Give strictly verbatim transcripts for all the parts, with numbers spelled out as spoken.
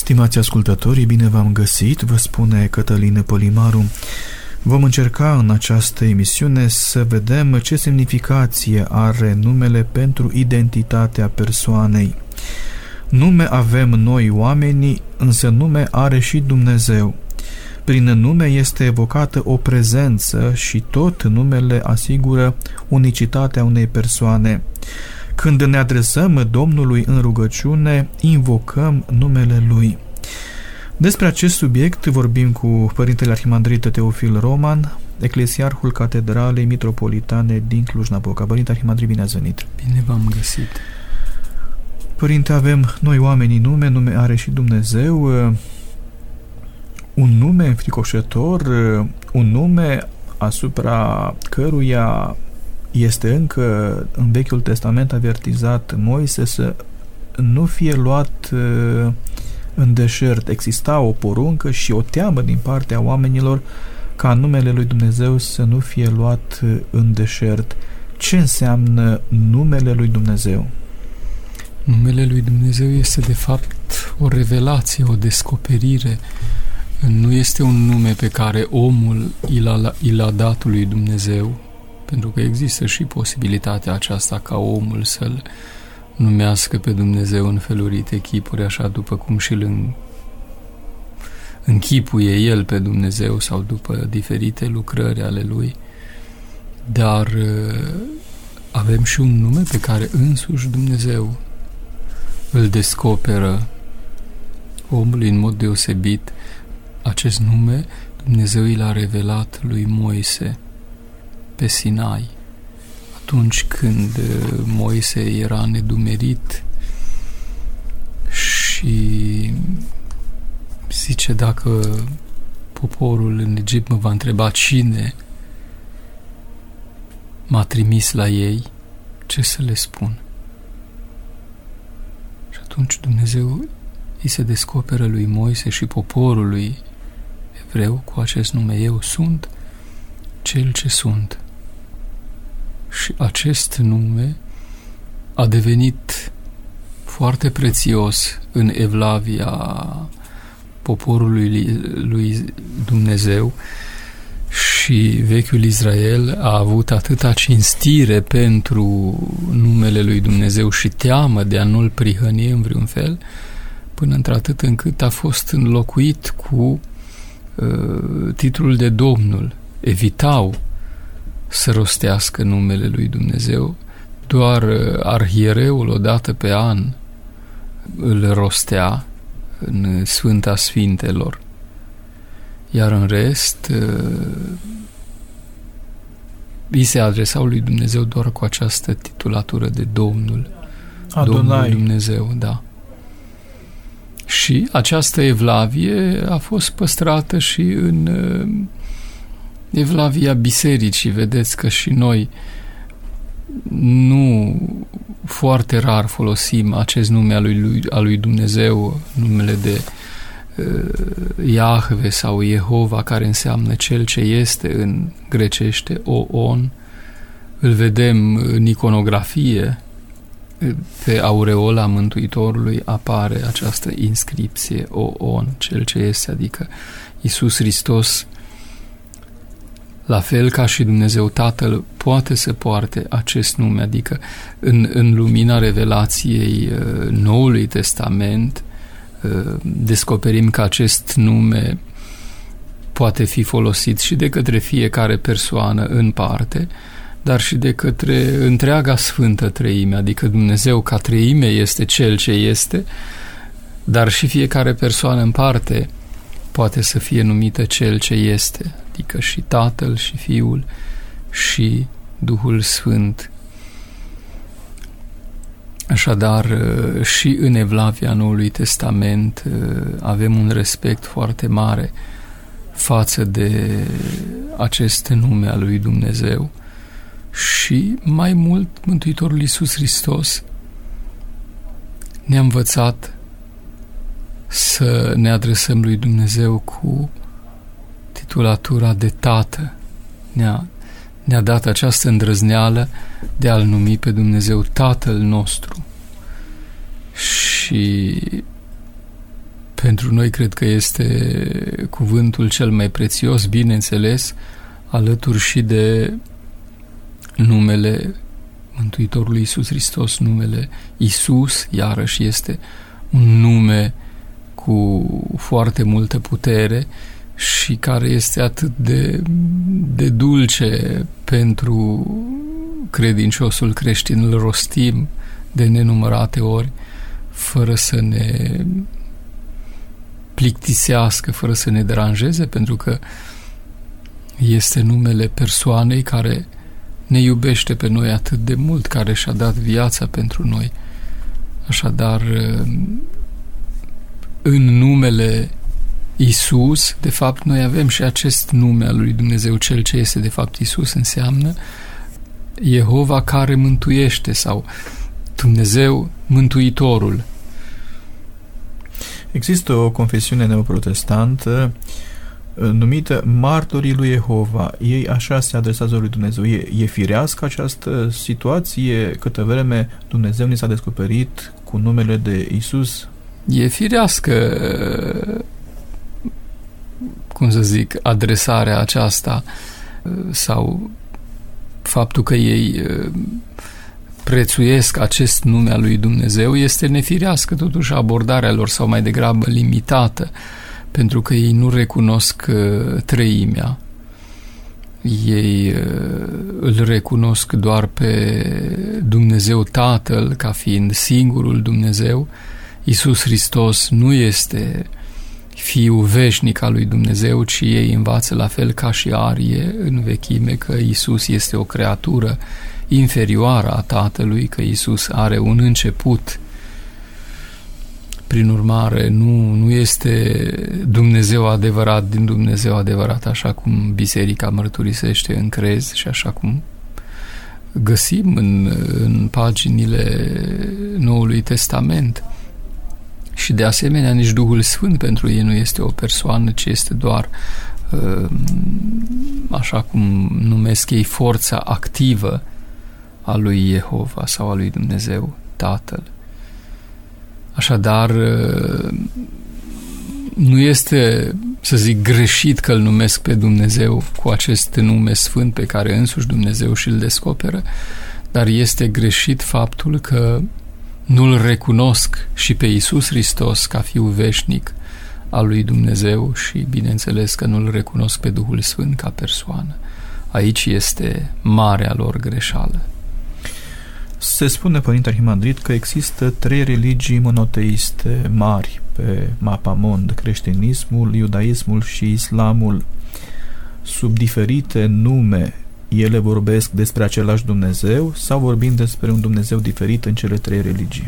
Stimați ascultători, bine v-am găsit, vă spune Cătălin Polimaru. Vom încerca în această emisiune să vedem ce semnificație are numele pentru identitatea persoanei. Nume avem noi oamenii, însă nume are și Dumnezeu. Prin nume este evocată o prezență și tot numele asigură unicitatea unei persoane. Când ne adresăm Domnului în rugăciune, invocăm numele Lui. Despre acest subiect vorbim cu Părintele Arhimandrit Teofil Roman, Eclesiarhul Catedralei Mitropolitane din Cluj-Napoca. Părinte Arhimandrit, bine ați venit! Bine v-am găsit! Părinte, avem noi oamenii nume, nume are și Dumnezeu, un nume înfricoșător, un nume asupra căruia este încă în Vechiul Testament avertizat Moise să nu fie luat în deșert. Exista o poruncă și o teamă din partea oamenilor ca numele lui Dumnezeu să nu fie luat în deșert. Ce înseamnă numele lui Dumnezeu? Numele lui Dumnezeu este de fapt o revelație, o descoperire. Nu este un nume pe care omul i l-a dat lui Dumnezeu, pentru că există și posibilitatea aceasta ca omul să-L numească pe Dumnezeu în felurite chipuri, așa după cum și-L închipuie El pe Dumnezeu sau după diferite lucrări ale Lui. Dar avem și un nume pe care însuși Dumnezeu îl descoperă omului în mod deosebit. Acest nume Dumnezeu i l-a revelat lui Moise pe Sinai, atunci când Moise era nedumerit și zice: dacă poporul în Egipt mă va întreba cine m-a trimis la ei, ce să le spun? Și atunci Dumnezeu îi se descoperă lui Moise și poporului evreu cu acest nume: eu sunt cel ce sunt. Și acest nume a devenit foarte prețios în evlavia poporului lui Dumnezeu și vechiul Israel a avut atâta cinstire pentru numele lui Dumnezeu și teamă de a nu-l prihăni în vreun fel, până într-atât încât a fost înlocuit cu uh, titlul de Domnul. Evitau să rostească numele lui Dumnezeu, doar arhiereul odată pe an îl rostea în Sfânta Sfintelor, iar în rest îi se adresau lui Dumnezeu doar cu această titulatură de Domnul. Adonai. Domnul Dumnezeu, da. Și această evlavie a fost păstrată și în evlavia bisericii. Vedeți că și noi nu foarte rar folosim acest nume al lui, al lui Dumnezeu, numele de uh, Iahve sau Jehova, care înseamnă cel ce este în grecește, Oon. Îl vedem în iconografie, pe aureola Mântuitorului apare această inscripție, Oon, cel ce este, adică Iisus Hristos, la fel ca și Dumnezeu Tatăl, poate să poarte acest nume, adică în, în lumina revelației uh, Noului Testament uh, descoperim că acest nume poate fi folosit și de către fiecare persoană în parte, dar și de către întreaga Sfântă Treime, adică Dumnezeu ca Treime este Cel ce este, dar și fiecare persoană în parte poate să fie numită Cel ce este, adică și Tatăl și Fiul și Duhul Sfânt. Așadar, și în evlavia Noului Testament avem un respect foarte mare față de acest nume al lui Dumnezeu. Și mai mult, Mântuitorul Iisus Hristos ne-a învățat să ne adresăm lui Dumnezeu cu titulatura de Tată. Ne-a, ne-a dat această îndrăzneală de a-L numi pe Dumnezeu Tatăl nostru. Și pentru noi cred că este cuvântul cel mai prețios, bineînțeles, alături și de numele Mântuitorului Iisus Hristos, numele Iisus, iarăși este un nume cu foarte multă putere și care este atât de, de dulce pentru credinciosul creștin, îl rostim de nenumărate ori, fără să ne plictisească, fără să ne deranjeze, pentru că este numele persoanei care ne iubește pe noi atât de mult, care și-a dat viața pentru noi. Așadar, în numele Iisus, de fapt, noi avem și acest nume al lui Dumnezeu, cel ce este de fapt Iisus, înseamnă Jehova care mântuiește sau Dumnezeu Mântuitorul. Există o confesiune neoprotestantă numită Martorii lui Jehova. Ei așa se adresează lui Dumnezeu. E, e firească această situație câtă vreme Dumnezeu ni s-a descoperit cu numele de Iisus? E firească, cum să zic, adresarea aceasta sau faptul că ei prețuiesc acest nume al lui Dumnezeu este nefirească, totuși abordarea lor sau mai degrabă limitată, pentru că ei nu recunosc uh, treimea. Ei uh, îl recunosc doar pe Dumnezeu Tatăl ca fiind singurul Dumnezeu. Iisus Hristos nu este Fiul veșnic al lui Dumnezeu, ci ei învață la fel ca și Arie în vechime că Iisus este o creatură inferioară a Tatălui, că Iisus are un început. Prin urmare, nu, nu este Dumnezeu adevărat din Dumnezeu adevărat, așa cum Biserica mărturisește în crez și așa cum găsim în, în paginile Noului Testament. Și de asemenea, nici Duhul Sfânt pentru ei nu este o persoană, ci este doar, așa cum numesc ei, forța activă a lui Jehova sau a lui Dumnezeu Tatăl. Așadar, nu este, să zic, greșit că îl numesc pe Dumnezeu cu acest nume sfânt pe care însuși Dumnezeu și-l descoperă, dar este greșit faptul că nu-l recunosc și pe Iisus Hristos ca Fiul veșnic al lui Dumnezeu și, bineînțeles, că nu-l recunosc pe Duhul Sfânt ca persoană. Aici este marea lor greșeală. Se spune, Părinte Arhimandrit, că există trei religii monoteiste mari pe mapamond: creștinismul, iudaismul și islamul. Sub diferite nume, ele vorbesc despre același Dumnezeu sau vorbim despre un Dumnezeu diferit în cele trei religii?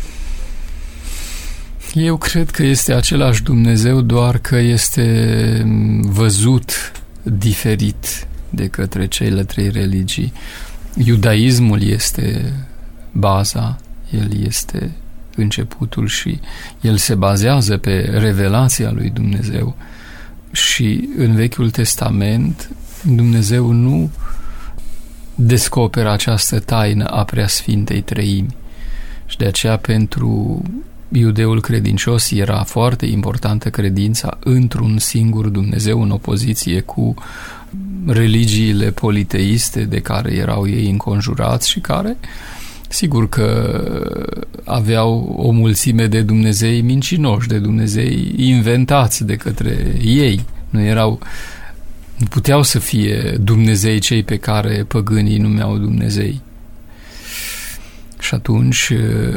Eu cred că este același Dumnezeu, doar că este văzut diferit de către cele trei religii. Iudaismul este baza, el este începutul și el se bazează pe revelația lui Dumnezeu. Și în Vechiul Testament Dumnezeu nu descoperă această taină a Preasfintei Treimi. Și de aceea pentru iudeul credincios era foarte importantă credința într-un singur Dumnezeu, în opoziție cu religiile politeiste de care erau ei înconjurați și care, sigur că aveau o mulțime de Dumnezei mincinoși, de Dumnezei inventați de către ei. Nu erau, nu puteau să fie Dumnezei cei pe care păgânii numeau Dumnezei. Și atunci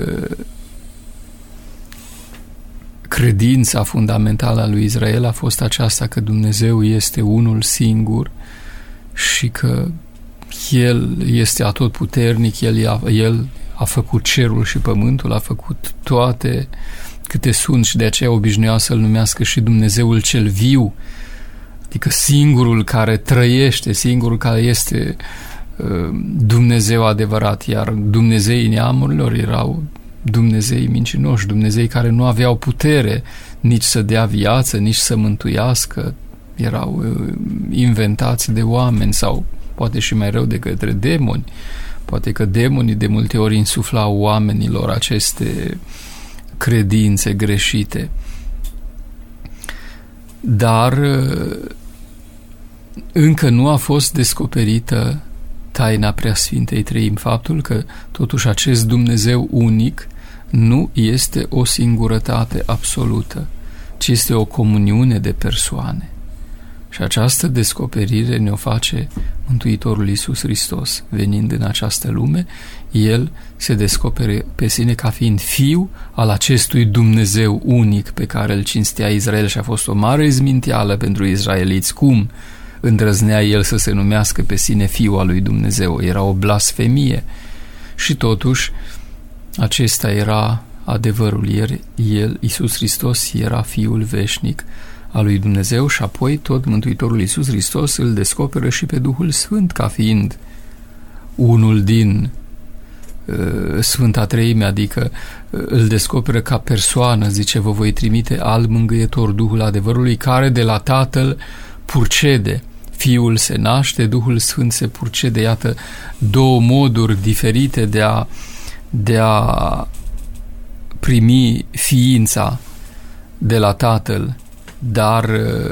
credința fundamentală a lui Israel a fost aceasta, că Dumnezeu este unul singur și că El este atotputernic, El a, El a făcut cerul și pământul, a făcut toate câte sunt și de aceea obișnuia să-L numească și Dumnezeul cel viu, adică singurul care trăiește, singurul care este uh, Dumnezeu adevărat, iar Dumnezeii neamurilor erau Dumnezei mincinoși, Dumnezei care nu aveau putere nici să dea viață, nici să mântuiască, erau uh, inventați de oameni sau poate și mai rău de către demoni. Poate că demonii de multe ori insuflau oamenilor aceste credințe greșite. dar încă nu a fost descoperită taina Preasfintei Treimi, faptul că totuși acest Dumnezeu unic nu este o singurătate absolută, ci este o comuniune de persoane. Și această descoperire ne-o face Mântuitorul Iisus Hristos. Venind în această lume, El se descopere pe sine ca fiind Fiul al acestui Dumnezeu unic pe care îl cinstea Israel și a fost o mare izminteală pentru izraeliți. Cum îndrăznea El să se numească pe sine Fiul al lui Dumnezeu? Era o blasfemie. Și totuși, acesta era adevărul. El, Iisus Hristos, era Fiul veșnic al lui Dumnezeu și apoi tot Mântuitorul Iisus Hristos îl descoperă și pe Duhul Sfânt ca fiind unul din uh, Sfânta Treime, adică uh, îl descoperă ca persoană, zice, vă voi trimite alt mângâietor, Duhul adevărului, care de la Tatăl purcede. Fiul se naște, Duhul Sfânt se purcede. Iată două moduri diferite de a, de a primi ființa de la Tatăl, dar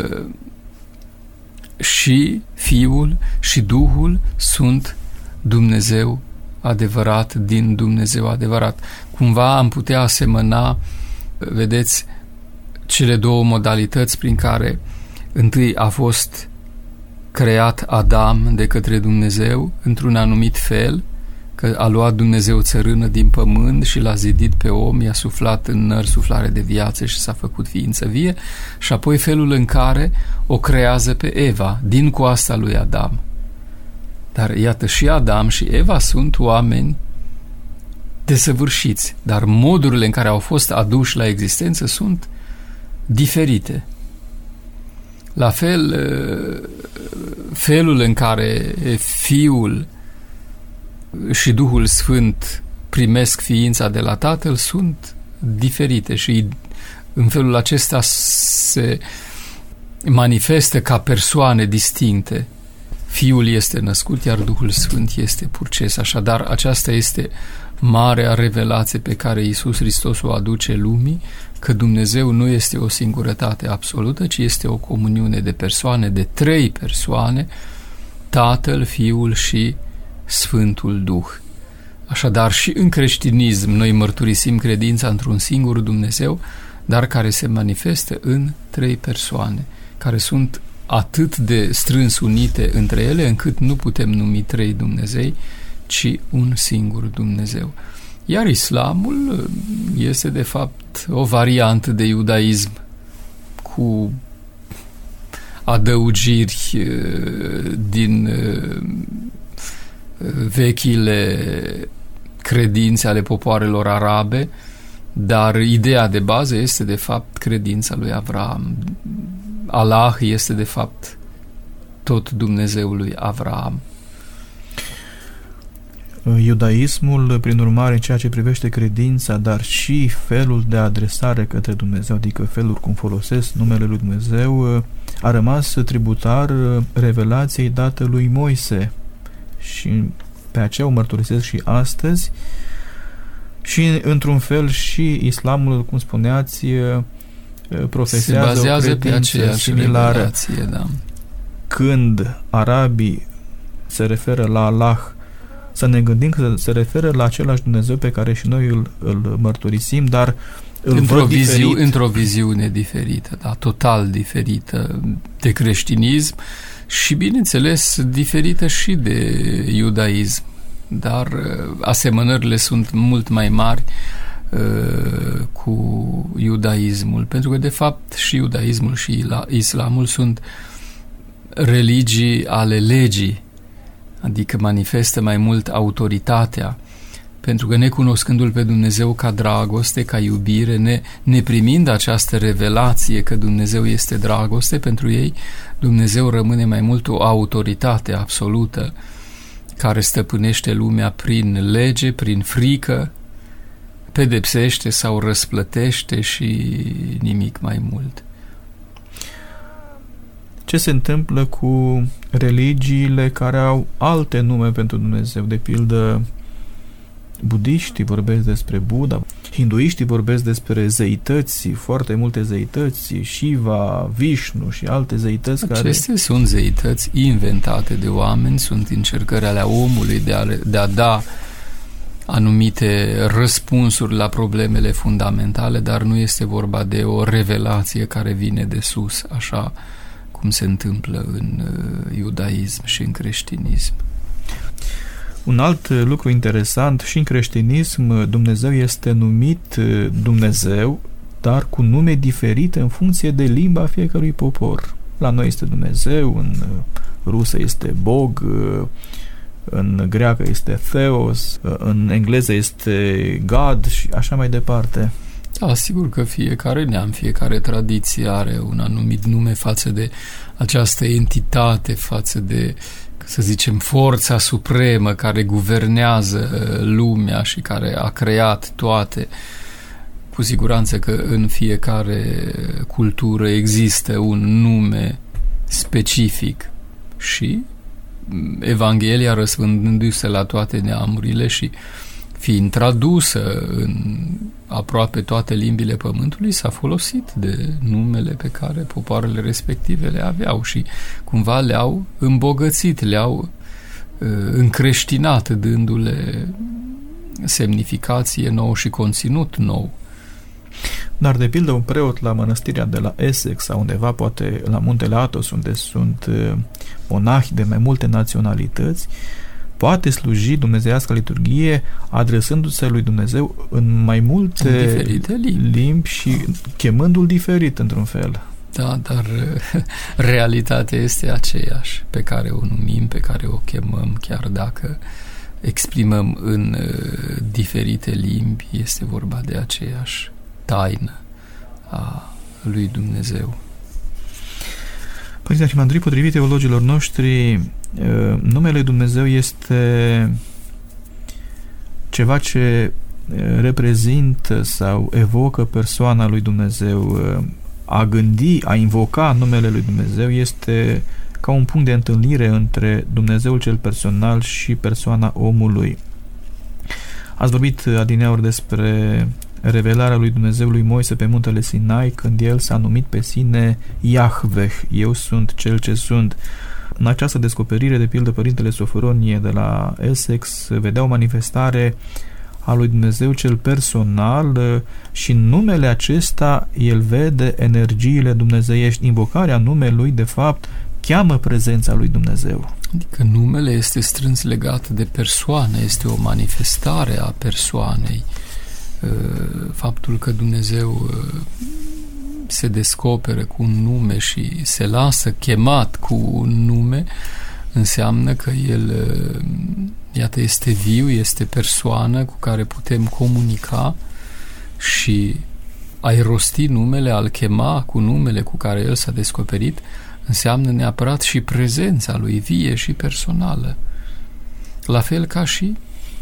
și Fiul și Duhul sunt Dumnezeu adevărat din Dumnezeu adevărat. Cumva am putea asemăna, vedeți, cele două modalități prin care întâi a fost creat Adam de către Dumnezeu într-un anumit fel, că a luat Dumnezeu țărână din pământ și l-a zidit pe om, i-a suflat în nări suflare de viață și s-a făcut ființă vie, și apoi felul în care o creează pe Eva din coasta lui Adam. Dar iată, și Adam și Eva sunt oameni desăvârșiți, dar modurile în care au fost aduși la existență sunt diferite. La fel, felul în care Fiul și Duhul Sfânt primesc ființa de la Tatăl sunt diferite și în felul acesta se manifestă ca persoane distincte. Fiul este născut, iar Duhul Sfânt este purces. Așadar, aceasta este marea revelație pe care Iisus Hristos o aduce lumii, că Dumnezeu nu este o singurătate absolută, ci este o comuniune de persoane, de trei persoane, Tatăl, Fiul și Sfântul Duh. Așadar, și în creștinism noi mărturisim credința într-un singur Dumnezeu, dar care se manifestă în trei persoane, care sunt atât de strâns unite între ele, încât nu putem numi trei Dumnezei, ci un singur Dumnezeu. Iar islamul este, de fapt, o variantă de iudaism cu adăugiri din vechile credințe ale popoarelor arabe, dar ideea de bază este, de fapt, credința lui Avram. Allah este, de fapt, tot Dumnezeul lui Avram. Iudaismul, prin urmare, în ceea ce privește credința, dar și felul de adresare către Dumnezeu, adică felul cum folosesc numele lui Dumnezeu, a rămas tributar revelației date lui Moise și pe aceea o mărturisesc și astăzi. Și într-un fel și islamul, cum spuneați, profesează se bazează o pe aceeași similară. revelație, da. Când arabii se referă la Allah, să ne gândim că se referă la același Dumnezeu pe care și noi îl, îl mărturisim, dar îl într-o, văd viziu, diferit. într-o viziune diferită, da, total diferită de creștinism și, bineînțeles, diferită și de iudaism, dar asemănările sunt mult mai mari uh, cu iudaismul, pentru că, de fapt, și iudaismul și islamul sunt religii ale legii, adică manifestă mai mult autoritatea, pentru că necunoscându-L pe Dumnezeu ca dragoste, ca iubire, ne, neprimind această revelație că Dumnezeu este dragoste, pentru ei Dumnezeu rămâne mai mult o autoritate absolută care stăpânește lumea prin lege, prin frică, pedepsește sau răsplătește și nimic mai mult. Ce se întâmplă cu religiile care au alte nume pentru Dumnezeu? De pildă, budiștii vorbesc despre Buddha Hinduiștii vorbesc despre zeități, foarte multe zeități, Shiva, Vishnu și alte zeități. Acestea care... sunt zeități inventate de oameni, sunt încercări ale omului de a, de a da anumite răspunsuri la problemele fundamentale, dar nu este vorba de o revelație care vine de sus, așa cum se întâmplă în uh, iudaism și în creștinism. Un alt lucru interesant, și în creștinism Dumnezeu este numit Dumnezeu, dar cu nume diferite în funcție de limba fiecărui popor. La noi este Dumnezeu, în rusă este Bog, în greacă este Theos, în engleză este God și așa mai departe. Da, sigur că fiecare neam, fiecare tradiție are un anumit nume față de această entitate, față de, să zicem, forța supremă care guvernează lumea și care a creat toate. Cu siguranță că în fiecare cultură există un nume specific și Evanghelia, răspândindu-se la toate neamurile și fiind tradusă în aproape toate limbile pământului, s-a folosit de numele pe care popoarele respective le aveau și cumva le-au îmbogățit, le-au uh, încreștinat, dându-le semnificație nouă și conținut nou. Dar, de pildă, un preot la mănăstirea de la Essex sau undeva, poate la muntele Athos, unde sunt monahi de mai multe naționalități, poate sluji dumnezeiască liturghie adresându-se lui Dumnezeu în mai multe limbi. limbi și chemându-l diferit într-un fel. Da, dar realitatea este aceeași pe care o numim, pe care o chemăm, chiar dacă exprimăm în diferite limbi, este vorba de aceeași taină a lui Dumnezeu. Părinte Arhimandrit, potrivit teologilor noștri, numele Dumnezeu este ceva ce reprezintă sau evocă persoana lui Dumnezeu. A gândi, a invoca numele lui Dumnezeu este ca un punct de întâlnire între Dumnezeul cel personal și persoana omului. Ați vorbit adineauri despre revelarea lui Dumnezeu lui Moise pe muntele Sinai, când el s-a numit pe sine Iahveh, eu sunt cel ce sunt. În această descoperire, de pildă, Părintele Soforonie de la Essex vedea o manifestare a lui Dumnezeu cel personal și în numele acesta el vede energiile dumnezeiești. Invocarea numelui, de fapt, cheamă prezența lui Dumnezeu. Adică numele este strâns legat de persoană, este o manifestare a persoanei. Faptul că Dumnezeu se descoperă cu un nume și se lasă chemat cu un nume înseamnă că El, iată, este viu, este persoană cu care putem comunica și a-i rosti numele, a-L chema cu numele cu care El s-a descoperit înseamnă neapărat și prezența Lui vie și personală. La fel ca și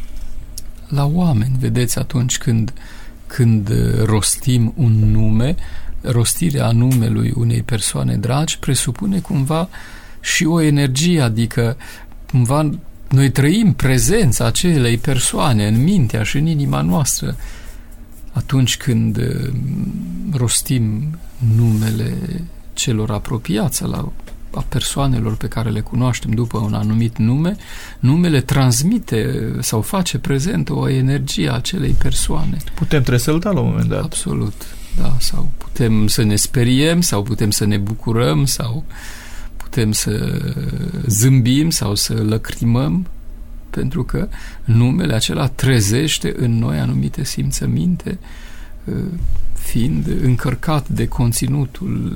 la oameni, vedeți, atunci când, când rostim un nume, rostirea numelui unei persoane dragi presupune cumva și o energie, adică cumva noi trăim prezența acelei persoane în mintea și în inima noastră atunci când rostim numele celor apropiați la a persoanelor pe care le cunoaștem după un anumit nume, numele transmite sau face prezent o energie a acelei persoane. Putem tresălta la un moment dat. Absolut, da, sau putem să ne speriem, sau putem să ne bucurăm, sau putem să zâmbim sau să lăcrimăm, pentru că numele acela trezește în noi anumite simțăminte, fiind încărcat de conținutul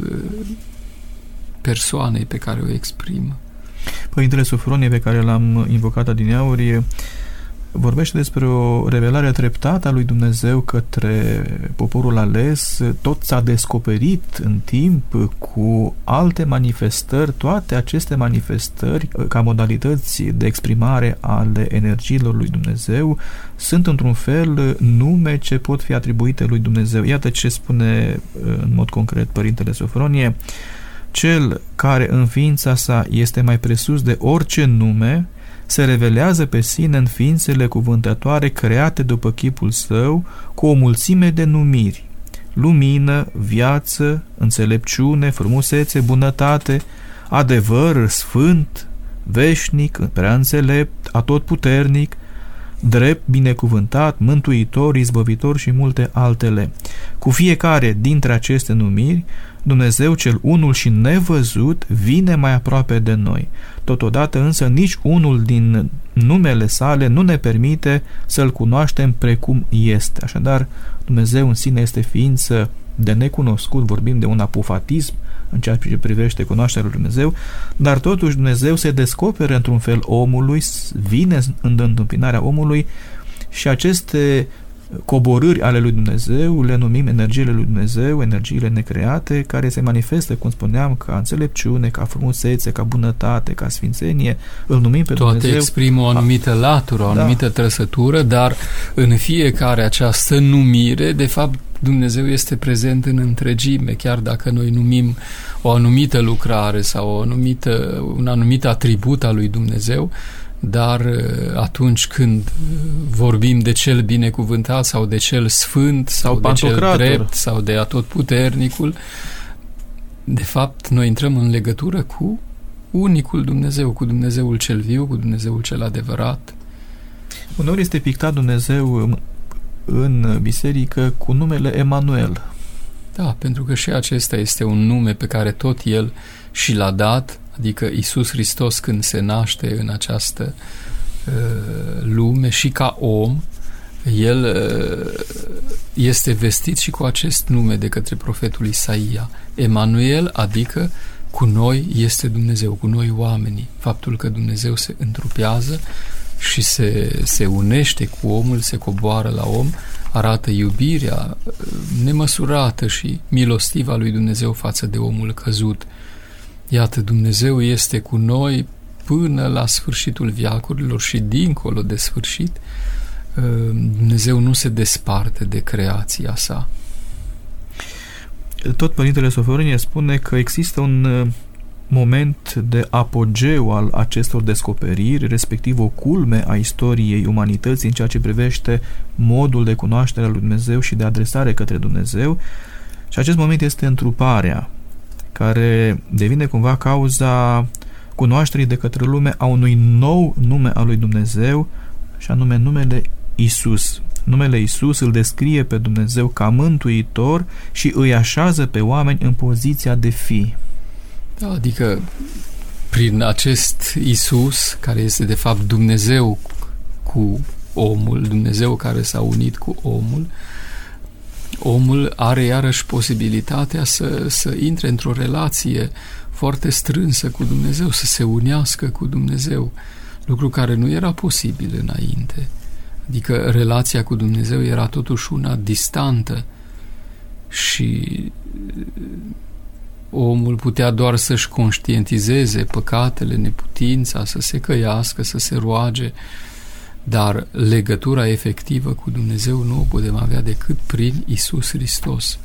persoanei pe care o exprimă. Părintele Soforonie, pe care l-am invocat adineauri, vorbește despre o revelare treptată a lui Dumnezeu către poporul ales. Tot s-a descoperit în timp cu alte manifestări. Toate aceste manifestări, ca modalități de exprimare ale energiilor lui Dumnezeu, sunt într-un fel nume ce pot fi atribuite lui Dumnezeu. Iată ce spune în mod concret Părintele Soforonie: cel care în ființa sa este mai presus de orice nume, se revelează pe sine în ființele cuvântătoare create după chipul său cu o mulțime de numiri: lumină, viață, înțelepciune, frumusețe, bunătate, adevăr, sfânt, veșnic, prea înțelept, atotputernic, drept, binecuvântat, mântuitor, izbăvitor și multe altele. Cu fiecare dintre aceste numiri, Dumnezeu cel unul și nevăzut vine mai aproape de noi. Totodată însă nici unul din numele sale nu ne permite să-L cunoaștem precum este. Așadar, Dumnezeu în sine este ființă de necunoscut, vorbim de un apofatism în ceea ce privește cunoașterea lui Dumnezeu, dar totuși Dumnezeu se descoperă într-un fel omului, vine în întâmpinarea omului și aceste coborâri ale lui Dumnezeu le numim energiile lui Dumnezeu, energiile necreate, care se manifestă, cum spuneam, ca înțelepciune, ca frumusețe, ca bunătate, ca sfințenie. Îl numim pe Toate Dumnezeu. exprimă o anumită latură, o anumită da. trăsătură, dar în fiecare această numire, de fapt, Dumnezeu este prezent în întregime, chiar dacă noi numim o anumită lucrare sau o anumită, un anumit atribut al lui Dumnezeu, dar atunci când vorbim de cel binecuvântat sau de cel sfânt sau, sau de cel drept sau de atotputernicul, de fapt noi intrăm în legătură cu unicul Dumnezeu, cu Dumnezeul cel viu, cu Dumnezeul cel adevărat. Uneori este pictat Dumnezeu în biserică cu numele Emanuel. Da, pentru că și acesta este un nume pe care tot El și l-a dat, adică Iisus Hristos când se naște în această uh, lume și ca om, El uh, este vestit și cu acest nume de către profetul Isaia. Emanuel, adică cu noi este Dumnezeu, cu noi oamenii. Faptul că Dumnezeu se întrupează și se, se unește cu omul, se coboară la om, arată iubirea nemăsurată și milostivă a lui Dumnezeu față de omul căzut. Iată, Dumnezeu este cu noi până la sfârșitul veacurilor și dincolo de sfârșit. Dumnezeu nu se desparte de creația sa. Tot Părintele Soforie spune că există un moment de apogeu al acestor descoperiri, respectiv o culme a istoriei umanității în ceea ce privește modul de cunoaștere al lui Dumnezeu și de adresare către Dumnezeu, și acest moment este întruparea, care devine cumva cauza cunoașterii de către lume a unui nou nume al lui Dumnezeu, și anume numele Isus. Numele Isus îl descrie pe Dumnezeu ca mântuitor și îi așează pe oameni în poziția de fi. Da, adică prin acest Isus, care este de fapt Dumnezeu cu omul, Dumnezeu care s-a unit cu omul, omul are iarăși posibilitatea să, să intre într-o relație foarte strânsă cu Dumnezeu, să se unească cu Dumnezeu, lucru care nu era posibil înainte. Adică relația cu Dumnezeu era totuși una distantă și omul putea doar să-și conștientizeze păcatele, neputința, să se căiască, să se roage, dar legătura efectivă cu Dumnezeu nu o putem avea decât prin Iisus Hristos.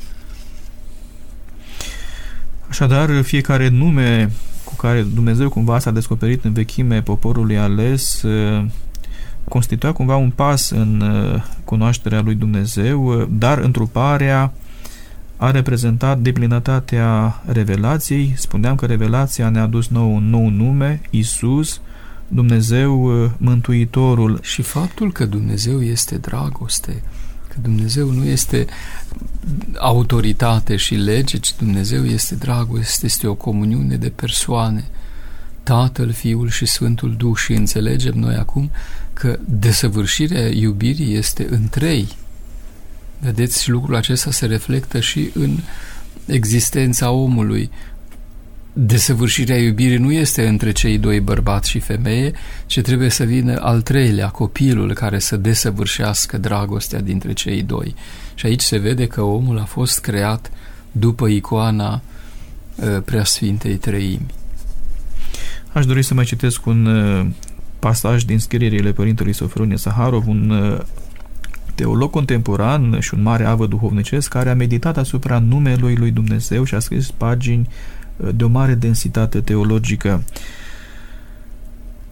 Așadar, fiecare nume cu care Dumnezeu cumva s-a descoperit în vechime poporului ales constituia cumva un pas în cunoașterea lui Dumnezeu, dar întruparea a reprezentat deplinătatea revelației. Spuneam că revelația ne-a adus nou un nou nume, Isus, Dumnezeu Mântuitorul. Și faptul că Dumnezeu este dragoste, că Dumnezeu nu este autoritate și lege, ci Dumnezeu este dragoste, este o comuniune de persoane, Tatăl, Fiul și Sfântul Duh, și înțelegem noi acum că desăvârșirea iubirii este în trei. Vedeți, și lucrul acesta se reflectă și în existența omului. Desăvârșirea iubirii nu este între cei doi, bărbat și femeie, ci trebuie să vină al treilea, copilul, care să desăvârșească dragostea dintre cei doi. Și aici se vede că omul a fost creat după icoana uh, Preasfintei Treimi. Aș dori să mai citesc un uh, pasaj din scrierile Părintelui Sofronie Saharov, un uh, teolog contemporan și un mare avă duhovnicesc care a meditat asupra numelui lui Dumnezeu și a scris pagini de o mare densitate teologică.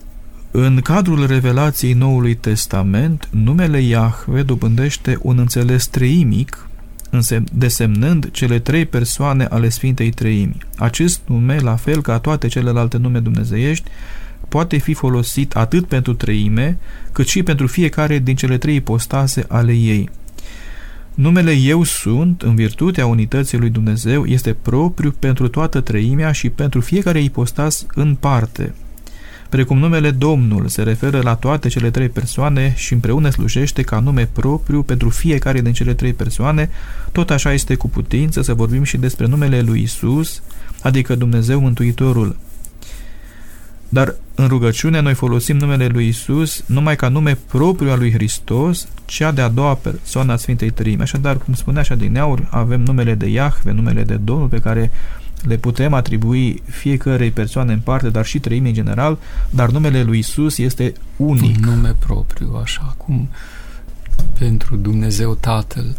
În cadrul revelației Noului Testament, numele Iahve dobândește un înțeles treimic, desemnând cele trei persoane ale Sfintei Treimi. Acest nume, la fel ca toate celelalte nume dumnezeiești, poate fi folosit atât pentru treime, cât și pentru fiecare din cele trei ipostase ale ei. Numele Eu Sunt, în virtutea unității lui Dumnezeu, este propriu pentru toată treimea și pentru fiecare ipostas în parte. Precum numele Domnul se referă la toate cele trei persoane și împreună slujește ca nume propriu pentru fiecare din cele trei persoane, tot așa este cu putință să vorbim și despre numele lui Isus, adică Dumnezeu Mântuitorul. Dar în rugăciune noi folosim numele lui Isus numai ca nume propriu al lui Hristos, cea de-a doua persoană a Sfintei Treimi. Așadar, cum spunea și adineauri, avem numele de Iahve, numele de Domnul, pe care le putem atribui fiecărei persoane în parte, dar și treimii în general, dar numele lui Isus este unic. Un nume propriu, așa cum pentru Dumnezeu Tatăl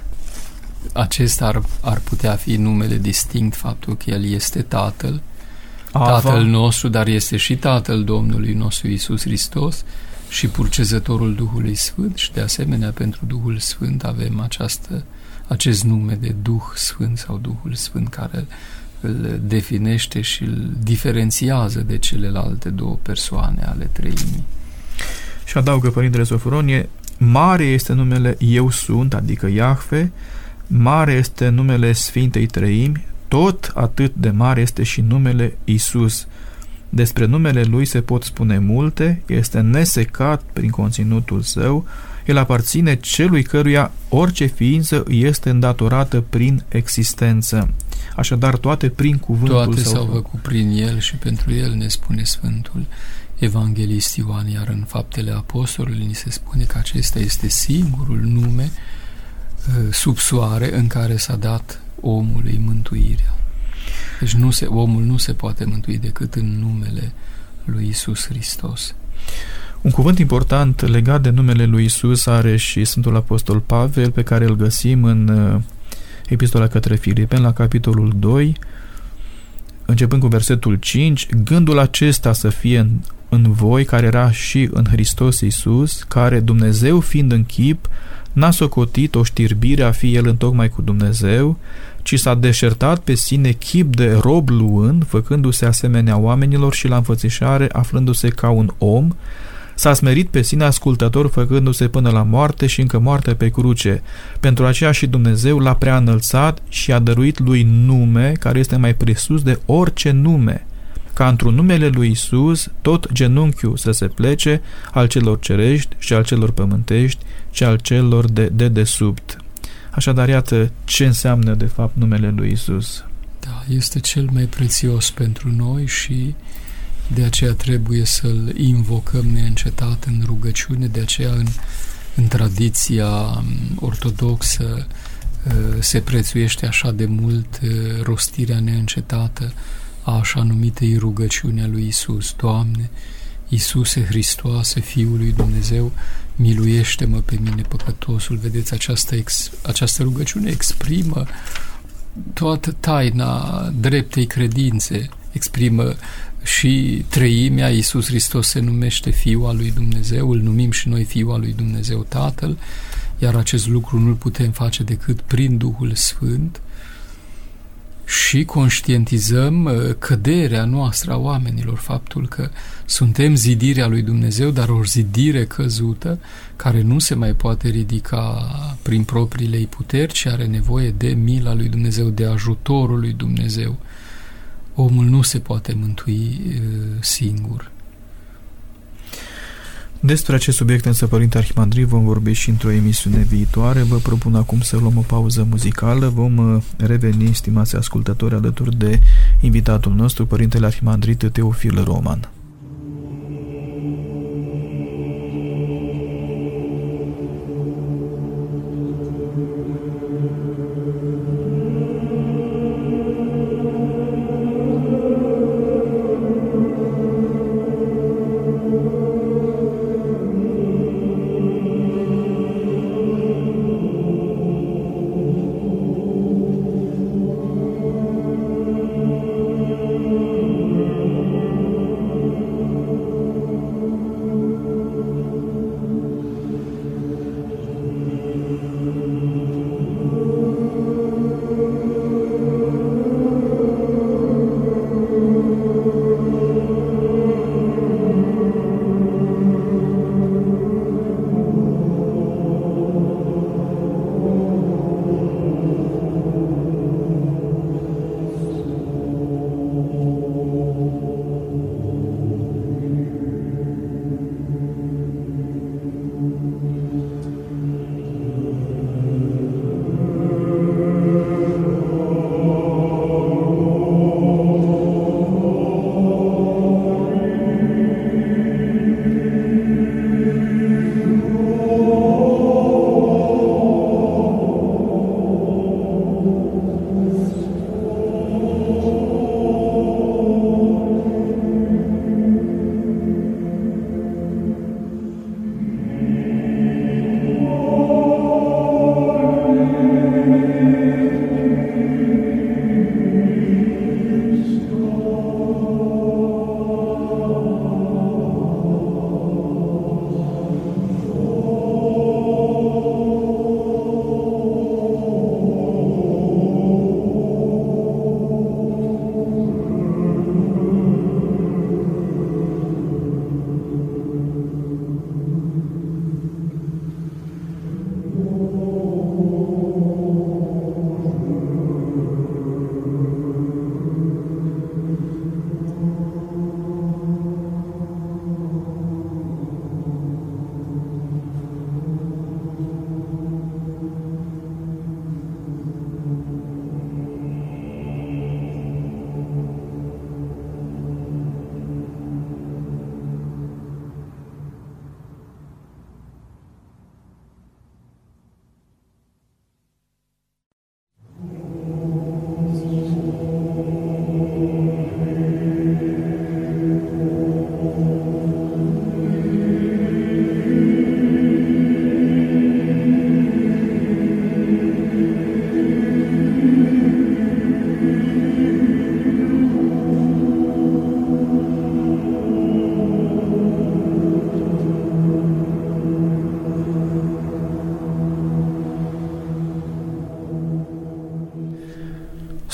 acesta ar, ar putea fi numele distinct, faptul că El este Tatăl, Ava. Tatăl nostru, dar este și Tatăl Domnului nostru Iisus Hristos și Purcezătorul Duhului Sfânt, și de asemenea pentru Duhul Sfânt avem această, acest nume de Duh Sfânt sau Duhul Sfânt care îl definește și îl diferențiază de celelalte două persoane ale treimii. Și adaugă Părintele Sofuronie, mare este numele Eu Sunt, adică Iahve, mare este numele Sfintei Treimi, tot atât de mare este și numele Isus. Despre numele Lui se pot spune multe, este nesecat prin conținutul său, el aparține celui căruia orice ființă îi este îndatorată prin existență. Așadar, toate prin cuvântul toate său. s-au făcut prin el și pentru el, ne spune Sfântul Evanghelist Ioan, iar în Faptele Apostolului ni se spune că acesta este singurul nume sub soare în care s-a dat omului mântuirea. Deci nu se, omul nu se poate mântui decât în numele lui Isus Hristos. Un cuvânt important legat de numele lui Isus are și Sfântul Apostol Pavel, pe care îl găsim în Epistola către Filipeni, la capitolul doi, începând cu versetul cinci, gândul acesta să fie în, în voi, care era și în Hristos Iisus, care, Dumnezeu fiind în chip, n-a socotit o știrbire a fi El întocmai cu Dumnezeu, ci s-a deșertat pe sine chip de rob luând, făcându-se asemenea oamenilor și la înfățișare, aflându-se ca un om, s-a smerit pe sine ascultător, făcându-se până la moarte și încă moarte pe cruce. Pentru aceea și Dumnezeu l-a prea înălțat și a dăruit lui nume care este mai presus de orice nume, ca într-un numele lui Isus tot genunchiul să se plece, al celor cerești și al celor pământești și al celor de dedesubt. Așadar, iată ce înseamnă de fapt numele lui Isus. Da, este cel mai prețios pentru noi și de aceea trebuie să-l invocăm neîncetat în rugăciune, de aceea în, în tradiția ortodoxă se prețuiește așa de mult rostirea neîncetată a așa numitei rugăciuni a lui Isus. Doamne, Iisuse Hristoase, Fiul lui Dumnezeu, miluiește-mă pe mine păcătosul. Vedeți, această, ex, această rugăciune exprimă toată taina dreptei credințe, exprimă și treimea. Iisus Hristos se numește Fiul al lui Dumnezeu, îl numim și noi Fiul al lui Dumnezeu Tatăl, iar acest lucru nu-l putem face decât prin Duhul Sfânt, și conștientizăm căderea noastră a oamenilor, faptul că suntem zidirea lui Dumnezeu, dar o zidire căzută care nu se mai poate ridica prin propriile ei puteri, ci are nevoie de mila lui Dumnezeu, de ajutorul lui Dumnezeu. Omul nu se poate mântui singur. Despre acest subiect, însă, Părinte Arhimandrit, vom vorbi și într-o emisiune viitoare. Vă propun acum să luăm o pauză muzicală. Vom reveni, stimați ascultători, alături de invitatul nostru, Părintele Arhimandrit Teofil Roman.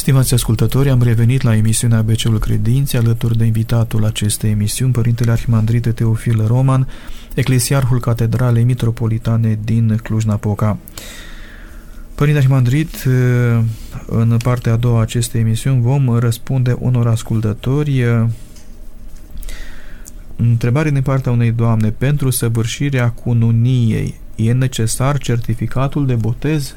Stimați ascultători, am revenit la emisiunea A B C-ul Credinței alături de invitatul acestei emisiuni, Părintele Arhimandrit Teofil Roman, eclesiarhul Catedralei Mitropolitane din Cluj-Napoca. Părinte Arhimandrit, în partea a doua a acestei emisiuni vom răspunde unor ascultători. Întrebare din partea unei doamne: pentru săvârșirea cununiei e necesar certificatul de botez?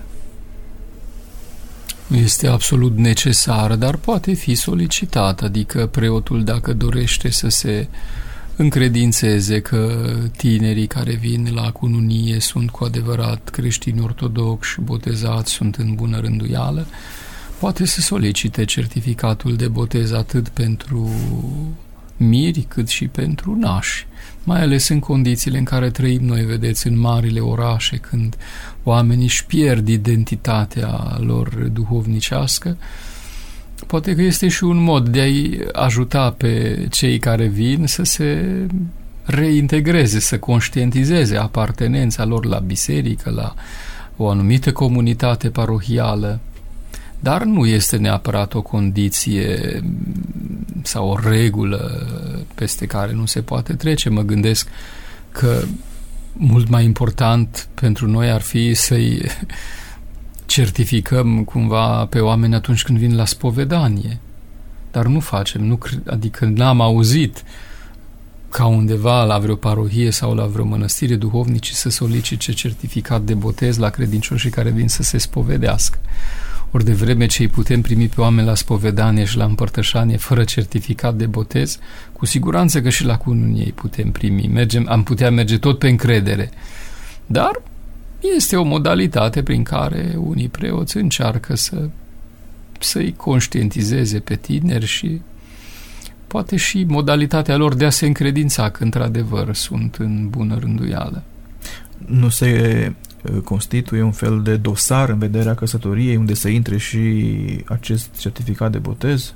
Este absolut necesar, dar poate fi solicitat, adică preotul, dacă dorește să se încredințeze că tinerii care vin la cununie sunt cu adevărat creștini ortodoxi și botezați, sunt în bună rânduială, poate să solicite certificatul de botez atât pentru miri cât și pentru nași, mai ales în condițiile în care trăim noi, vedeți, în marile orașe, când oamenii își pierd identitatea lor duhovnicească. Poate că este și un mod de a-i ajuta pe cei care vin să se reintegreze, să conștientizeze apartenența lor la biserică, la o anumită comunitate parohială. Dar nu este neapărat o condiție sau o regulă peste care nu se poate trece. Mă gândesc că mult mai important pentru noi ar fi să-i certificăm cumva pe oameni atunci când vin la spovedanie. Dar nu facem, nu cre- adică n-am auzit ca undeva la vreo parohie sau la vreo mănăstire duhovnici să solicite certificat de botez la credincioșii care vin să se spovedească. Ori de vreme ce îi putem primi pe oameni la spovedanie și la împărtășanie fără certificat de botez, cu siguranță că și la cununie îi putem primi. Mergem, am putea merge tot pe încredere. Dar este o modalitate prin care unii preoți încearcă să, să-i conștientizeze pe tineri și poate și modalitatea lor de a se încredința că într-adevăr sunt în bună rânduială. Nu se constituie un fel de dosar în vederea căsătoriei unde să intre și acest certificat de botez?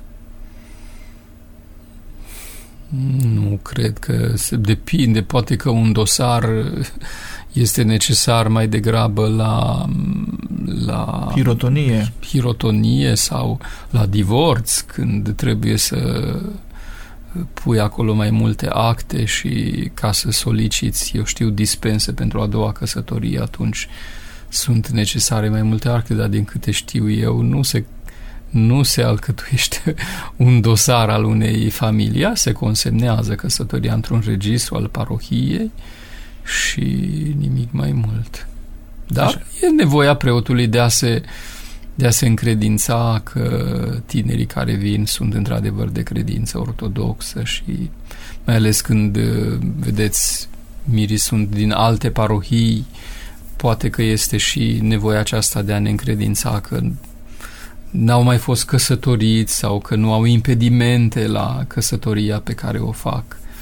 Nu cred că se depinde. Poate că un dosar este necesar mai degrabă la la hirotonie, hirotonie sau la divorț, când trebuie să pui acolo mai multe acte și ca să soliciți, eu știu, dispense pentru a doua căsătorie, atunci sunt necesare mai multe acte, dar din câte știu eu nu se, nu se alcătuiește un dosar al unei familii, se consemnează căsătoria într-un registru al parohiei și nimic mai mult. Dar Așa. E nevoia preotului de a se de a se încredința că tinerii care vin sunt într-adevăr de credință ortodoxă și mai ales când, vedeți, mirii sunt din alte parohii, poate că este și nevoia aceasta de a ne încredința că n-au mai fost căsătoriți sau că nu au impedimente la căsătoria pe care o fac.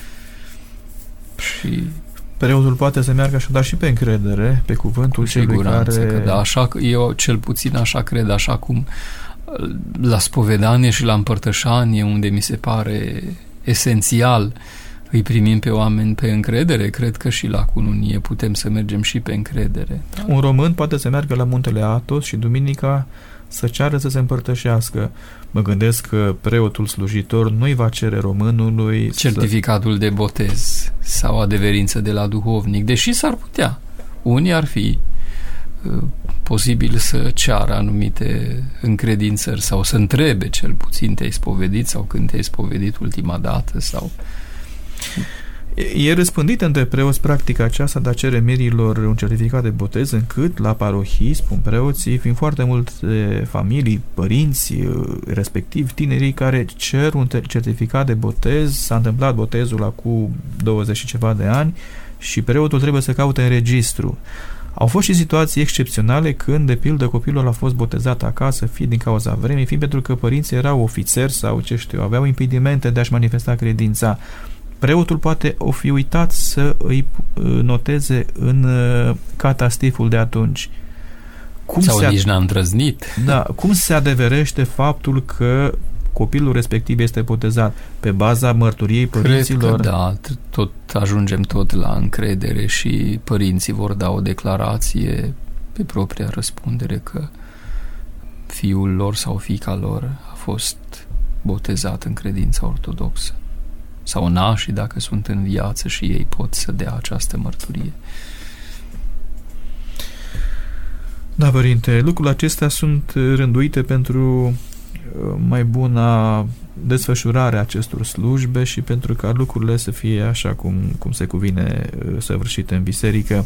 Și preotul poate să meargă așadar și pe încredere, pe cuvântul celui care... Că da, așa, eu cel puțin așa cred, așa cum la spovedanie și la împărtășanie, unde mi se pare esențial îi primim pe oameni pe încredere, cred că și la cununie putem să mergem și pe încredere. Da? Un român poate să meargă la muntele Athos și duminica să ceară să se împărtășească. Mă gândesc că preotul slujitor nu-i va cere românului certificatul să... de botez sau adeverință de la duhovnic, deși s-ar putea. Unii ar fi uh, posibil să ceară anumite încredințări sau să întrebe cel puțin te-ai spovedit sau când te-ai spovedit ultima dată sau... E răspândită între preoți practica aceasta de a cere mirilor un certificat de botez, încât la parohii, spun preoții, fiind foarte multe familii, părinți, respectiv tinerii care cer un certificat de botez. S-a întâmplat botezul acum douăzeci și ceva de ani și preotul trebuie să caute în registru. Au fost și situații excepționale când, de pildă, copilul a fost botezat acasă, fie din cauza vremii, fie pentru că părinții erau ofițeri sau, ce știu, aveau impedimente de a-și manifesta credința. Preotul poate o fi uitat să îi noteze în catastiful de atunci. Cum sau se nici ad... n-a îndrăznit. Da, cum se adeverește faptul că copilul respectiv este botezat? Pe baza mărturiei părinților? Cred că da, tot ajungem tot la încredere și părinții vor da o declarație pe propria răspundere că fiul lor sau fiica lor a fost botezat în credința ortodoxă. Sau nașii, dacă sunt în viață, și ei pot să dea această mărturie. Da, Părinte, lucrurile acestea sunt rânduite pentru mai bună desfășurare a acestor slujbe și pentru ca lucrurile să fie așa cum, cum se cuvine săvârșite în biserică.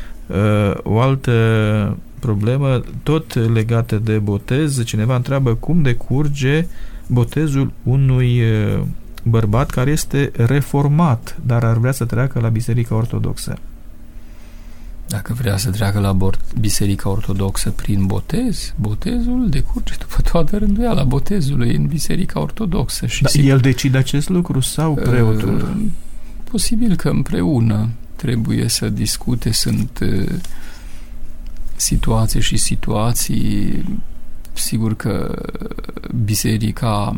O altă problemă, tot legată de botez, cineva întreabă cum decurge botezul unui bărbat care este reformat, dar ar vrea să treacă la Biserica Ortodoxă. Dacă vrea să treacă la Biserica Ortodoxă prin botez, botezul decurge după toată rânduiala botezului în Biserica Ortodoxă. Și da, el decide acest lucru sau preotul? Uh, posibil că împreună trebuie să discute, sunt uh, situații și situații. Sigur că Biserica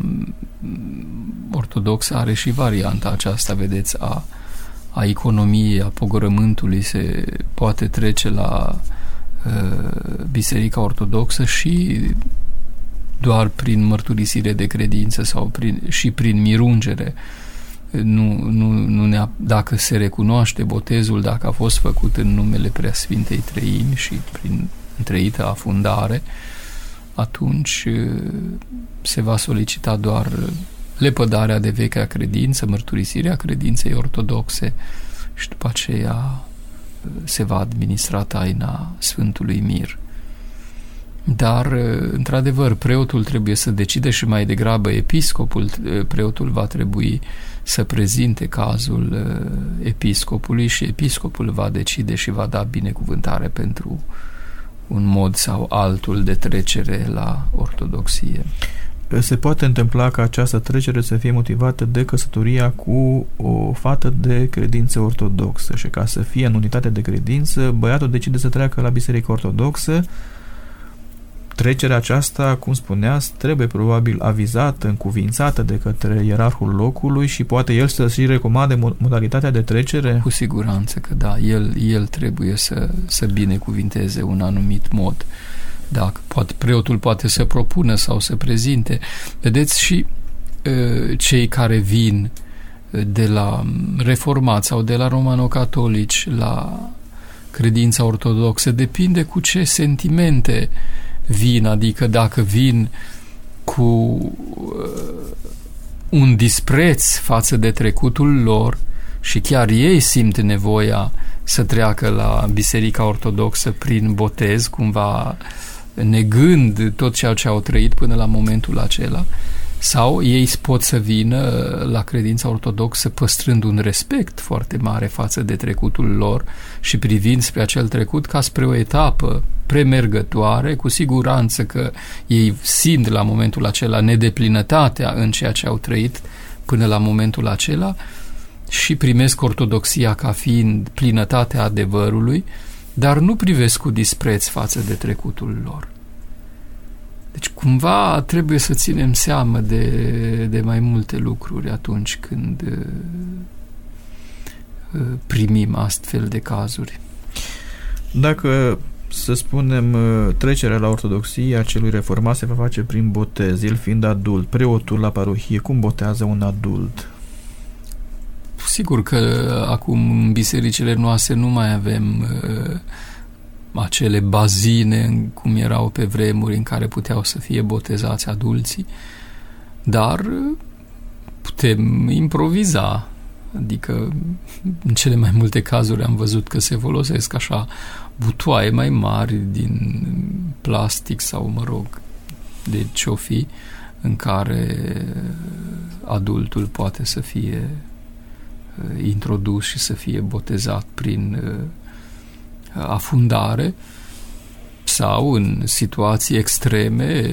Ortodoxă are și varianta aceasta, vedeți, a a economiei, a pogorământului, se poate trece la uh, Biserica Ortodoxă și doar prin mărturisire de credință sau prin, și prin mirungere. Nu, nu, nu ne, dacă se recunoaște botezul, dacă a fost făcut în numele Preasfintei Treimi și prin întreită afundare, atunci uh, se va solicita doar lepădarea de vechea credință, mărturisirea credinței ortodoxe și după aceea se va administra taina Sfântului Mir. Dar, într-adevăr, preotul trebuie să decide și mai degrabă episcopul, preotul va trebui să prezinte cazul episcopului și episcopul va decide și va da binecuvântare pentru un mod sau altul de trecere la ortodoxie. Se poate întâmpla ca această trecere să fie motivată de căsătoria cu o fată de credință ortodoxă și ca să fie în unitate de credință, băiatul decide să treacă la Biserica Ortodoxă. Trecerea aceasta, cum spuneați, trebuie probabil avizată, încuvințată de către ierarhul locului și poate el să și recomande modalitatea de trecere? Cu siguranță că da, el, el trebuie să, să binecuvinteze un anumit mod. Dacă poate, preotul poate să propună sau să prezinte. Vedeți, și uh, cei care vin de la reformați sau de la romano-catolici la credința ortodoxă, depinde cu ce sentimente vin, adică dacă vin cu uh, un dispreț față de trecutul lor și chiar ei simt nevoia să treacă la Biserica Ortodoxă prin botez, cumva negând tot ceea ce au trăit până la momentul acela, sau ei pot să vină la credința ortodoxă păstrând un respect foarte mare față de trecutul lor și privind spre acel trecut ca spre o etapă premergătoare, cu siguranță că ei simt la momentul acela nedeplinătatea în ceea ce au trăit până la momentul acela și primesc ortodoxia ca fiind plinătatea adevărului, dar nu privesc cu dispreț față de trecutul lor. Deci cumva trebuie să ținem seamă de, de mai multe lucruri atunci când uh, primim astfel de cazuri. Dacă, să spunem, trecerea la ortodoxie a celui reformat se va face prin botez, el fiind adult, preotul la parohie, cum botează un adult? Sigur că acum în bisericile noastre nu mai avem uh, acele bazine cum erau pe vremuri în care puteau să fie botezați adulții, dar putem improviza, adică în cele mai multe cazuri am văzut că se folosesc așa butoaie mai mari din plastic sau, mă rog, de ce-o fi, în care adultul poate să fie introdus și să fie botezat prin afundare, sau în situații extreme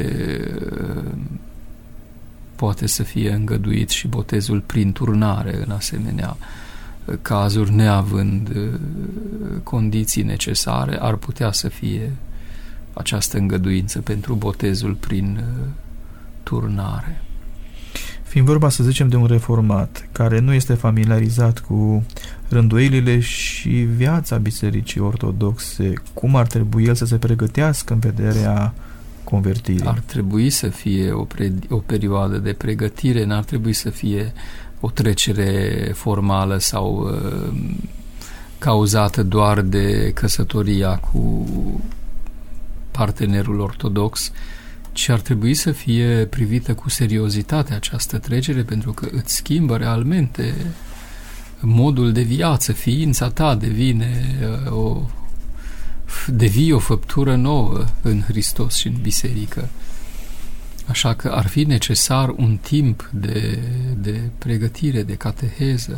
poate să fie îngăduit și botezul prin turnare în asemenea cazuri, neavând condiții necesare, ar putea să fie această îngăduință pentru botezul prin turnare. Fiind vorba, să zicem, de un reformat care nu este familiarizat cu rânduielile și viața Bisericii Ortodoxe, cum ar trebui el să se pregătească în vederea convertirii. Ar trebui să fie o, pre, o perioadă de pregătire, n-ar trebui să fie o trecere formală sau uh, cauzată doar de căsătoria cu partenerul ortodox, ci ar trebui să fie privită cu seriozitate această trecere, pentru că îți schimbă realmente modul de viață, ființa ta devine o, devii o făptură nouă în Hristos și în biserică. Așa că ar fi necesar un timp de, de pregătire, de cateheză,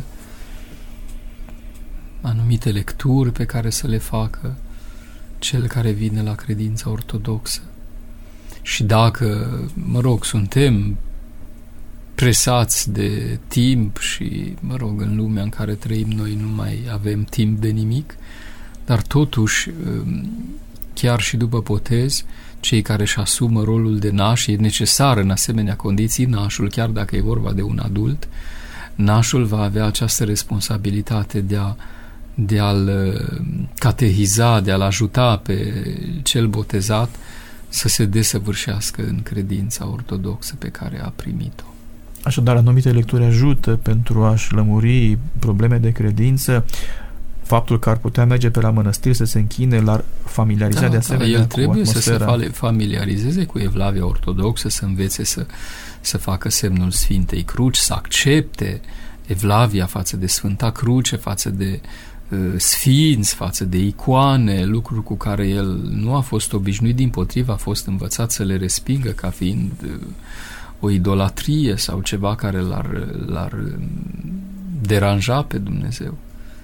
anumite lecturi pe care să le facă cel care vine la credința ortodoxă. Și dacă, mă rog, suntem presați de timp și, mă rog, în lumea în care trăim noi nu mai avem timp de nimic, dar totuși, chiar și după botez, cei care își asumă rolul de naș, e necesar în asemenea condiții, nașul, chiar dacă e vorba de un adult, nașul va avea această responsabilitate de a de a-l catehiza, de a-l ajuta pe cel botezat să se desăvârșească în credința ortodoxă pe care a primit-o. Așadar, anumite lecturi ajută pentru a-și lămuri probleme de credință. Faptul că ar putea merge pe la mănăstiri să se închine, l-ar familiariza da, de asemenea da, el cu trebuie atmosfera. să se familiarizeze cu Evlavia ortodoxă, să învețe să, să facă semnul Sfintei Cruci, să accepte Evlavia față de Sfânta Cruce, față de sfinți, față de icoane, lucruri cu care el nu a fost obișnuit, dimpotrivă a fost învățat să le respingă ca fiind o idolatrie sau ceva care l-ar, l-ar deranja pe Dumnezeu.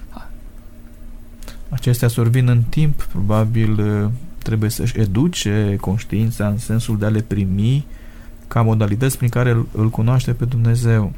Acestea sorvin în timp, probabil trebuie să-și educe conștiința în sensul de a le primi ca modalități prin care îl, îl cunoaște pe Dumnezeu.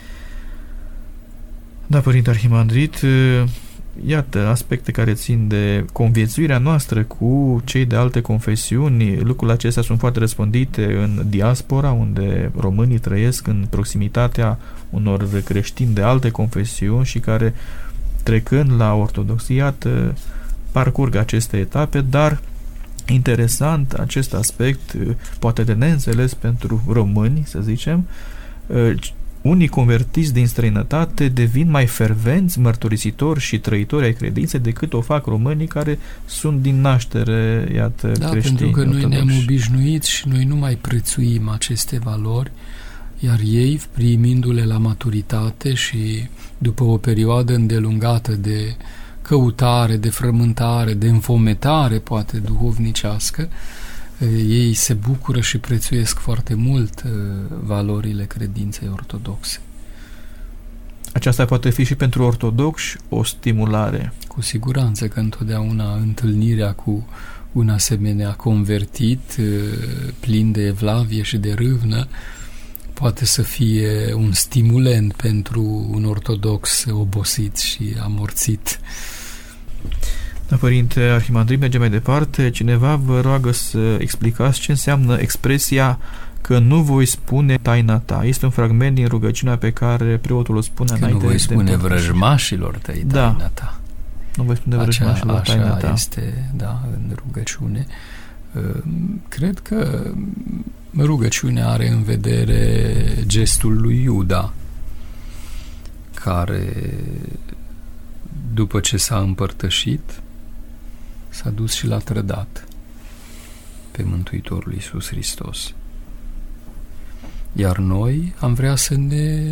Da, Părinte Arhimandrit, iată, aspecte care țin de conviețuirea noastră cu cei de alte confesiuni. Lucrurile acestea sunt foarte răspândite în diaspora, unde românii trăiesc în proximitatea unor creștini de alte confesiuni și care, trecând la ortodoxie, iată, parcurg aceste etape, dar interesant acest aspect, poate de neînțeles pentru români, să zicem. Unii convertiți din străinătate devin mai fervenți, mărturisitori și trăitori ai credinței decât o fac românii care sunt din naștere, iată, da, creștini. Da, pentru că ortodoxi. noi ne-am obișnuit și noi nu mai prețuim aceste valori, iar ei, primindu-le la maturitate și după o perioadă îndelungată de căutare, de frământare, de înfometare, poate duhovnicească, ei se bucură și prețuiesc foarte mult valorile credinței ortodoxe. Aceasta poate fi și pentru ortodoxi o stimulare. Cu siguranță că întotdeauna întâlnirea cu un asemenea convertit, plin de evlavie și de râvnă, poate să fie un stimulent pentru un ortodox obosit și amorțit. Da, Părinte Arhimandrit, mergem mai departe. Cineva vă roagă să explicați ce înseamnă expresia că nu voi spune taina ta. Este un fragment din rugăciunea pe care preotul o spune că înainte. Nu voi spune vrăjmașilor tăi da. taina ta. Nu voi spune vrăjmașilor Așa, taina așa ta. este, da, în rugăciune. Cred că rugăciunea are în vedere gestul lui Iuda, care, după ce s-a împărtășit, s-a dus și l-a trădat pe Mântuitorul Iisus Hristos. Iar noi am vrea să ne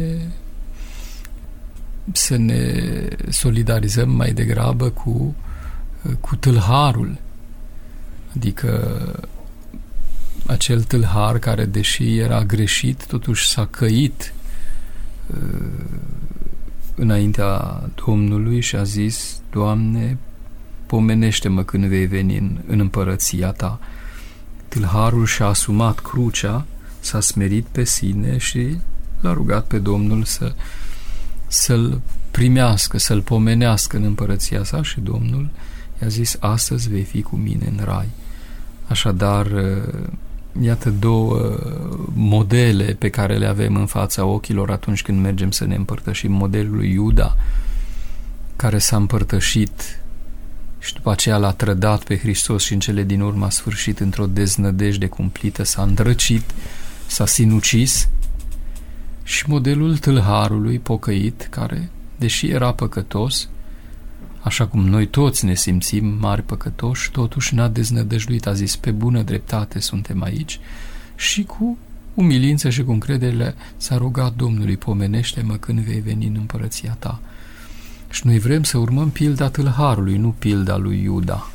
să ne solidarizăm mai degrabă cu, cu tâlharul, adică acel tâlhar care, deși era greșit, totuși s-a căit uh, înaintea Domnului și a zis: Doamne, pomenește-mă când vei veni în, în împărăția ta. Tâlharul și-a asumat crucea, s-a smerit pe sine și l-a rugat pe Domnul să, să-l primească, să-l pomenească în împărăția sa, și Domnul i-a zis: astăzi vei fi cu mine în rai. Așadar, iată două modele pe care le avem în fața ochilor atunci când mergem să ne împărtășim. Modelul lui Iuda, care s-a împărtășit și după aceea l-a trădat pe Hristos și în cele din urmă a sfârșit într-o deznădejde cumplită, s-a îndrăcit, s-a sinucis, și modelul tâlharului pocăit, care, deși era păcătos, așa cum noi toți ne simțim mari păcătoși, totuși n-a deznădăjduit, a zis: pe bună dreptate suntem aici, și cu umilință și cu încredere s-a rugat Domnului: pomenește-mă când vei veni în împărăția ta. Și noi vrem să urmăm pilda tâlharului, nu pilda lui Iuda.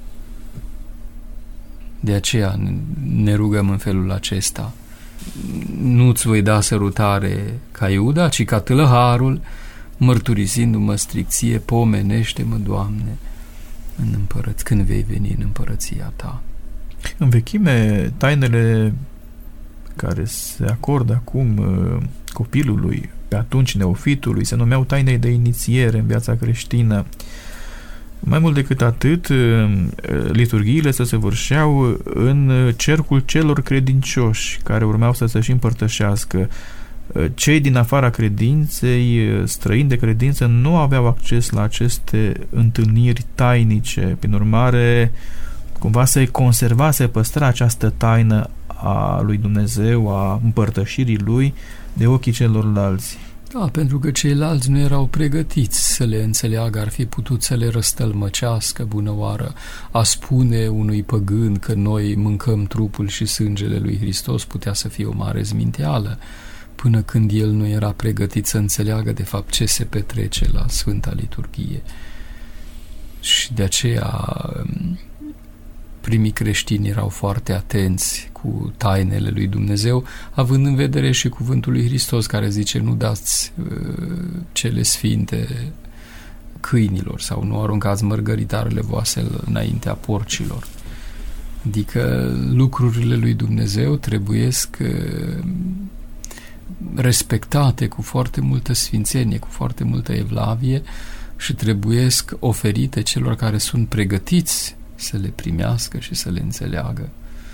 De aceea ne rugăm în felul acesta: nu-ți voi da sărutare ca Iuda, ci ca tâlharul, mărturisindu-mă stricție: pomenește-mă, Doamne, în împărăț, când vei veni în împărăția ta. În vechime, tainele care se acordă acum copilului, pe atunci neofitului, se numeau taine de inițiere în viața creștină. Mai mult decât atât, liturghiile se săvârșeau în cercul celor credincioși care urmeau să se-și împărtășească. Cei din afara credinței, străini de credință, nu aveau acces la aceste întâlniri tainice. Prin urmare, cumva se conserva, se păstra această taină a lui Dumnezeu, a împărtășirii lui, de ochii celorlalți. Da, pentru că ceilalți nu erau pregătiți să le înțeleagă, ar fi putut să le răstălmăcească bună oară. A spune unui păgân că noi mâncăm trupul și sângele lui Hristos putea să fie o mare zminteală, până când el nu era pregătit să înțeleagă de fapt ce se petrece la Sfânta Liturghie. Și de aceea primii creștini erau foarte atenți cu tainele lui Dumnezeu, având în vedere și cuvântul lui Hristos, care zice: nu dați uh, cele sfinte câinilor, sau nu aruncați mărgăritarele voastre înaintea porcilor. Adică lucrurile lui Dumnezeu trebuiesc uh, respectate cu foarte multă sfințenie, cu foarte multă evlavie, și trebuiesc oferite celor care sunt pregătiți să le primească și să le înțeleagă.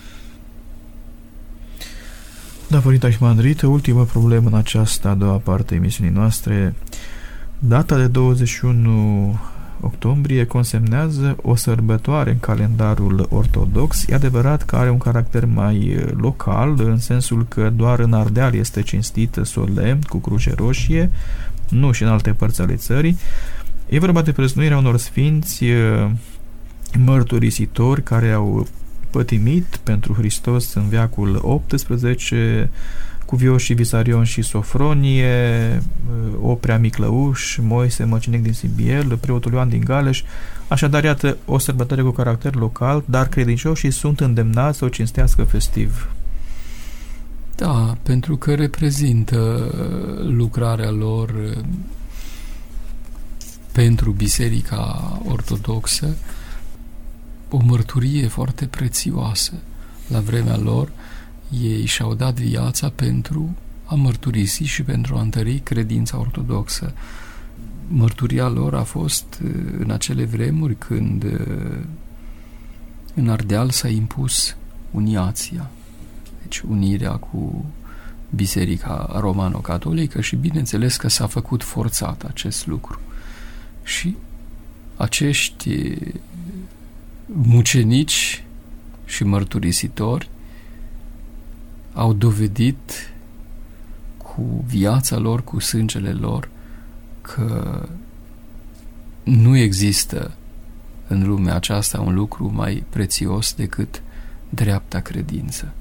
Da, Părinte Arhimandrit, ultima problemă în această a doua parte a emisiunii noastre. Data de douăzeci și unu octombrie consemnează o sărbătoare în calendarul ortodox. E adevărat că are un caracter mai local, în sensul că doar în Ardeal este cinstită solemn, cu cruce roșie, nu și în alte părți ale țării. E vorba de prăznuirea unor sfinți mărturisitori care au pătimit pentru Hristos în veacul optsprezece, cuvioșii Visarion și Sofronie, Oprea Miclăuș, Moise Măcinec din Sibiel, preotul Ioan din Galeș. Așadar, iată o sărbătoare cu caracter local, dar credincioșii sunt îndemnați să o cinstească festiv. Da, pentru că reprezintă lucrarea lor pentru Biserica Ortodoxă, o mărturie foarte prețioasă. La vremea lor, ei și-au dat viața pentru a mărturisi și pentru a întări credința ortodoxă. Mărturia lor a fost în acele vremuri când în Ardeal s-a impus uniația, deci unirea cu Biserica Romano-Catolică, și bineînțeles că s-a făcut forțat acest lucru. Și acești mucenici și mărturisitori au dovedit cu viața lor, cu sângele lor, că nu există în lumea aceasta un lucru mai prețios decât dreapta credință.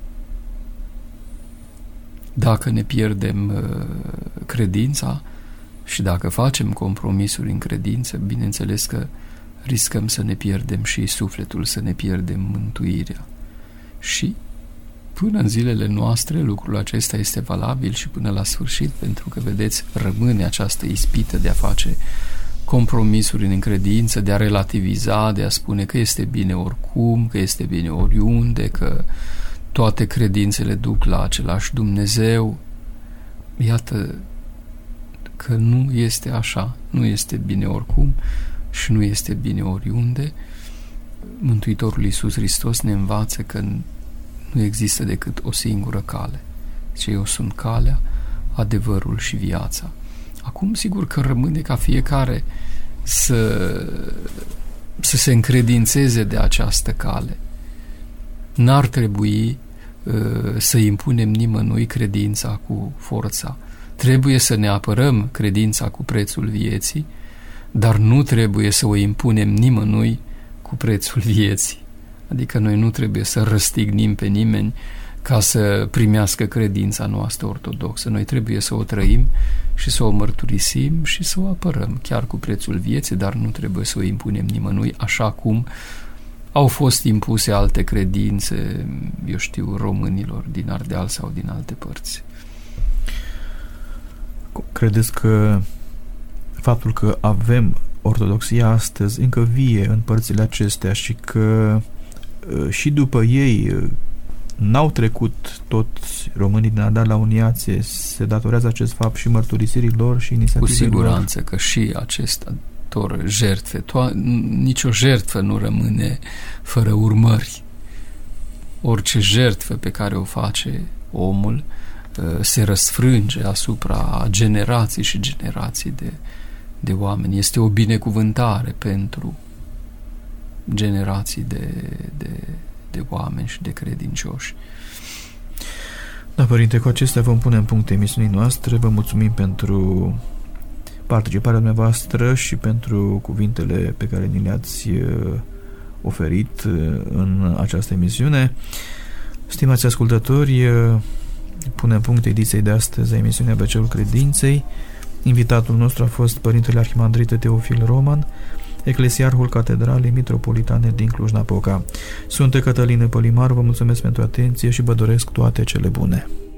Dacă ne pierdem uh, credința și dacă facem compromisuri în credință, bineînțeles că riscăm să ne pierdem și sufletul, să ne pierdem mântuirea. Și până în zilele noastre lucrul acesta este valabil și până la sfârșit, pentru că, vedeți, rămâne această ispită de a face compromisuri în credință, de a relativiza, de a spune că este bine oricum, că este bine oriunde, că toate credințele duc la același Dumnezeu. Iată că nu este așa, nu este bine oricum și nu este bine oriunde. Mântuitorul Iisus Hristos ne învață că nu există decât o singură cale. Și eu sunt calea, adevărul și viața. Acum, sigur că rămâne ca fiecare să să se încredințeze de această cale. N-ar trebui uh, să impunem nimănui credința cu forța. Trebuie să ne apărăm credința cu prețul vieții, dar nu trebuie să o impunem nimănui cu prețul vieții. Adică noi nu trebuie să răstignim pe nimeni ca să primească credința noastră ortodoxă. Noi trebuie să o trăim și să o mărturisim și să o apărăm, chiar cu prețul vieții, dar nu trebuie să o impunem nimănui, așa cum au fost impuse alte credințe, eu știu, românilor din Ardeal sau din alte părți. Credeți că faptul că avem ortodoxia astăzi încă vie în părțile acestea și că și după ei n-au trecut toți românii din Ardeal la uniație, se datorează acest fapt și mărturisirii lor și inițiativelor? Cu siguranță că și acesta tor jertfe, to- nicio jertfă nu rămâne fără urmări. Orice jertfă pe care o face omul se răsfrânge asupra generații și generații de, de oameni. Este o binecuvântare pentru generații de, de, de oameni și de credincioși. Da, Părinte, cu acestea vom pune în punct emisiunii noastre. Vă mulțumim pentru participarea dumneavoastră și pentru cuvintele pe care ni le-ați oferit în această emisiune. Stimați ascultători, punem punct ediției de astăzi a emisiunii A B C-ul Credinței. Invitatul nostru a fost Părintele Arhimandrit Teofil Roman, eclesiarhul Catedralei Mitropolitane din Cluj-Napoca. Sunt Cătălin Pălimaru, vă mulțumesc pentru atenție și vă doresc toate cele bune.